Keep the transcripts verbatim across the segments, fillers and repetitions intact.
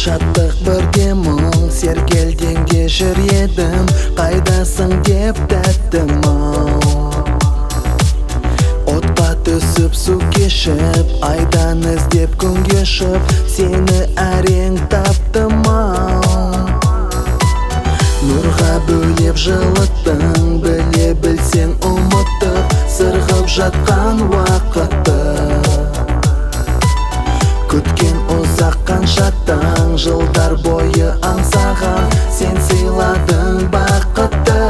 шаттық бірде мұң, сергелдеңде жүр едім, қайдасың деп тәттім ау. Отқа түсіп су кешіп, айдан іздеп күн кешіп, сені әрең таптым ау. Нұрға бөлеп жылыттың, біле білсең ұмыттық, сырғып жатқан уақытты. Күткен ұзақ қанша таң, жылдар бойы аңсаған, сен сыйладың бақытты.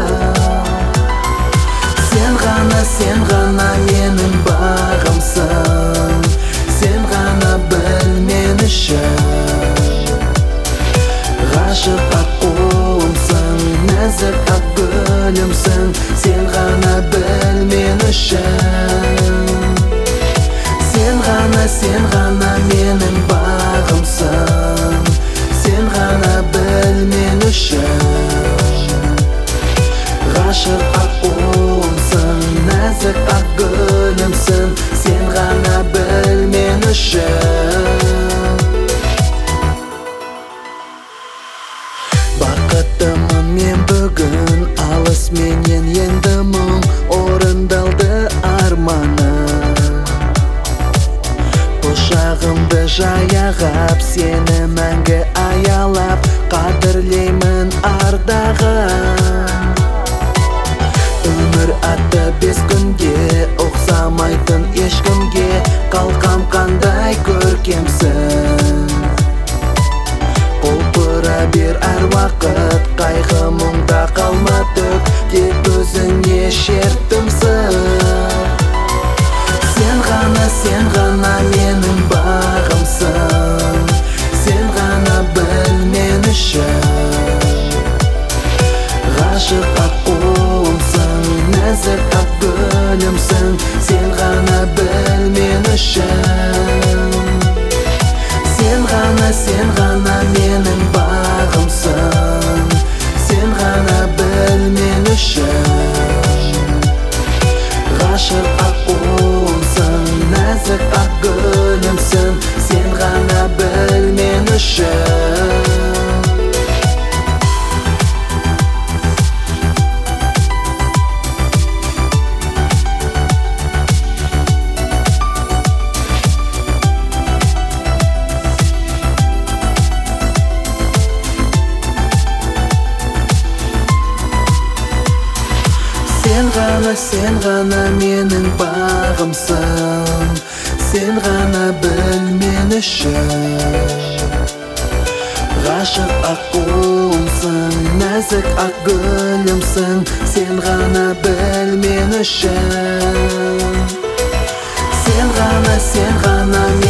Сен ғана, сен ғана менің бағымсың, сен ғана біл мен үшін. Ғашық ақ қолымсың, нәзік ақ гүлімсің, сен ғана біл мен үшін. Сен ғана, сен ғана менің бағымсың, сен ғана біл мен үшін. Ғашық ақ қолымсың, нәзік ақ гүлімсің, сен ғана біл мен үшін. Бақыттымын мен бүгін, алыс менен енді мұң, орындалды арманым. Құшағымды жаяғап, сені мәңгі аялап, қадірлеймін ардағым. Өмір атты бес күнге, ұқсамайтын ешкімге, қалқам қандай көркемсің. Құлпыра бер әр уақыт, қайғы мұңда қалма түк, тек өзіңе шерттімсің. Сен ғана, сен ғана менің бағымсың, сен ғана біл мен үшін. Ғашық ақ қолымсың, нәзік ақ гүлімсің, сен ғана біл мен үшін. Сен ғана, сен ғана менің бағымсың, сен ғана біл мен үшін. Ғашық ақ қолымсың, нәзік ақ гүлімсің, сен ғана біл мен үшін. Сен ғана, сен ғана менің бағымсың, сен ғана біл мен үшін. Ғашық ақ қолымсың, нәзік ақ гүлімсің, сен ғана біл мен үшін. Сен ғана, сен ғана